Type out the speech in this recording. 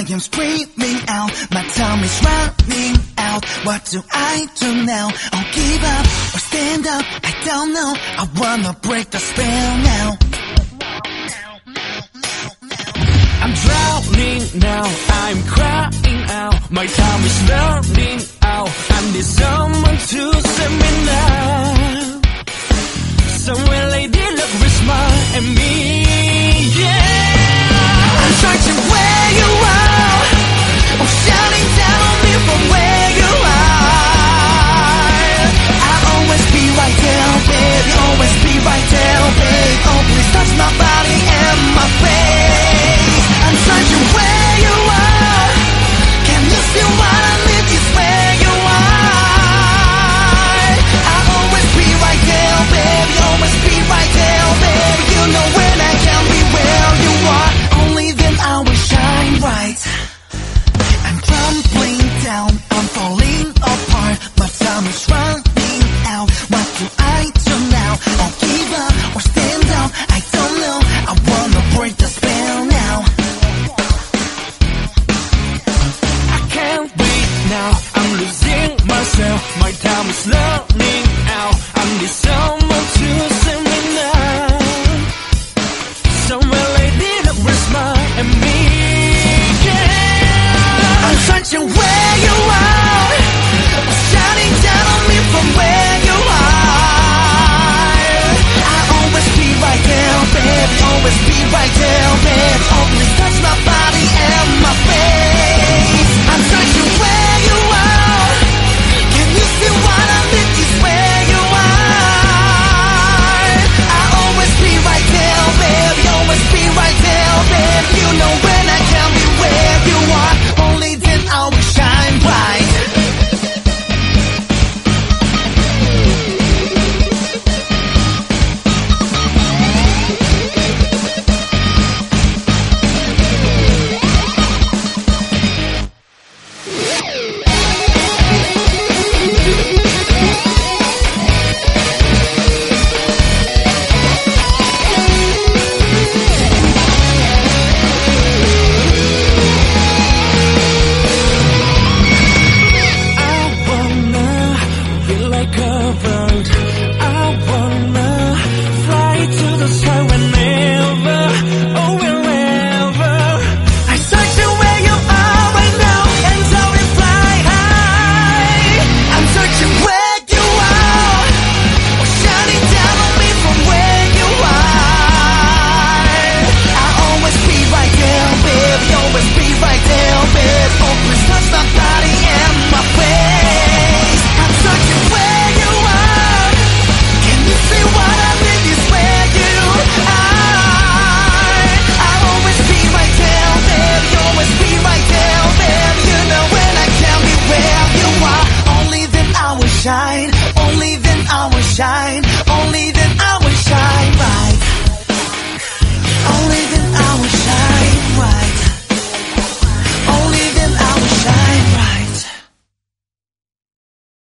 am screaming out, my time is running out. What do I do now? I'll give up or stand up, I don't know. I wanna break the spell now. I'm drowning now, I'm crying out. My time is running out. I need someone to save me now. Somewhere lady look with smile at me, yeah. I'm searching where you are, oh shouting down on me from where you are. I'll always be right there, baby, always be right there, babe. Oh please touch my body and my face. I'm searching where you are, can you see what I need is where you are. I'll always be right there, baby, always be right there, baby. You know when I can be where you are, only then I will shine bright. I'm crumbling down, I'm falling apart, my time is running out. What do I do now? I'll give up or stand down, I don't know. I wanna break the spell now. I can't breathe now, I'm losing myself. My time is running out. I need someone to save me now. Somewhere lady look with smile at me, yeah. I'm searching where you are, shouting down on me from where you are. I'll always be right there, baby, always be right there, baby. Oh please touch my body and my face. I'm searching where you are, can you see what I need is where you are. I'll always be right there, baby, always be right there, baby. You know when I can be where you are, only then I will shine bright. I wanna feel like a bird.